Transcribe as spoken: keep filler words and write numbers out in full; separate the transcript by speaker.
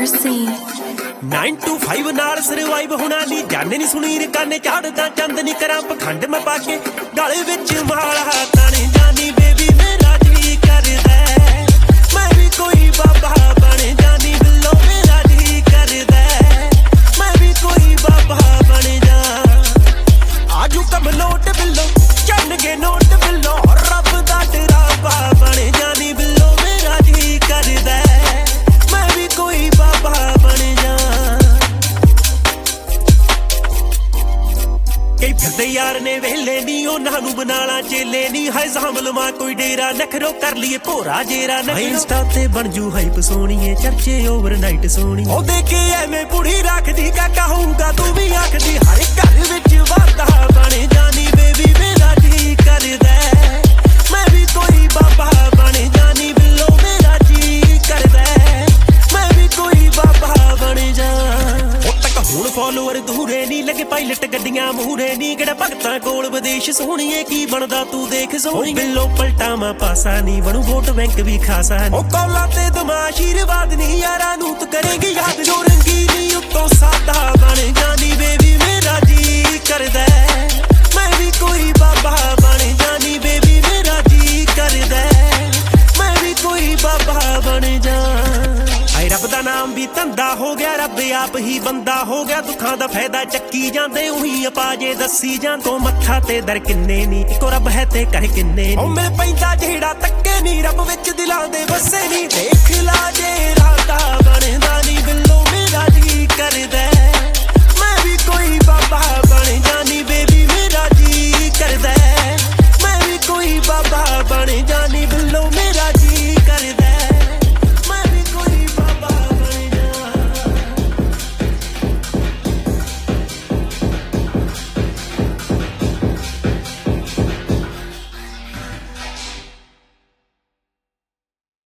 Speaker 1: nine two five नाल survive होना नी जाने नी सुनी रकाने झाड़दा चंद नी करा पखंड मैं पाके गले विच माला ताने जानी बेबी मेरा जी करदा मैं भी कोई बाबा बने जानी बिल्लो मेरा जी करदा मैं भी कोई बाबा बने जा आजू कम नोट बिल्लो चन के नोट बिल्लो रब दा डरावा बने जानी बिल्लो मेरा जी करदा मैं भी कोई बाबा बने जा कई फिरदे यार ने वेले नी उन्हां नूं बनाला चेले नी हाय सामल मां कोई डेरा नखरो कर लिए भोरा जेरा नखरो इंस्टा ते बन जू हाइप सोहणीए चर्चे ओवरनाइट सोहणी ओ देखे एवें कुड़ी रखदी का कहूंगा तू भी आखदी हर घर विच वादा बने जानी बेबी मेरा जी करदा मैं भी कोई बाबा बने जानी बिल्लो मेरा जी करदा मैं भी कोई बाबा बने जा हुण फॉलोअर दूरे नी लगे पायलट गड्डियां मूहरे नी किहड़ा भगतां कोल विदेश सोहणीए की बनदा तू देख सोहणी बिल्लो पलटावां पासा नी बनू वोट बैंक भी खासा नी ओ कौला ते दमा आशीर्वाद नी यारां नूं तू करेगी याद जो रंगीनी उत्तों सादा बने जानी बेबी मेरा जी करदा मैं भी कोई बाबा बने जानी बेबी मेरा जी करदा मैं भी कोई बाबा बने जा रब दा नाम भी धंधा हो गया रब आप ही बंदा हो गया दुखां दा फायदा चक्की जांदे उही अपाजे दसी जां तो मत्था ते दर किन्ने नी इको रब है ते कर किन्ने ओ मिल पैंदा जेड़ा तक्के नी रब विच दिलां दे वसे नी देख ला जे राता बनदा नी बिल्लो मेरा जी करदा मैं भी कोई बाबा बने जानी बेबी मेरा जी करदा मैं भी कोई बाबा बने जा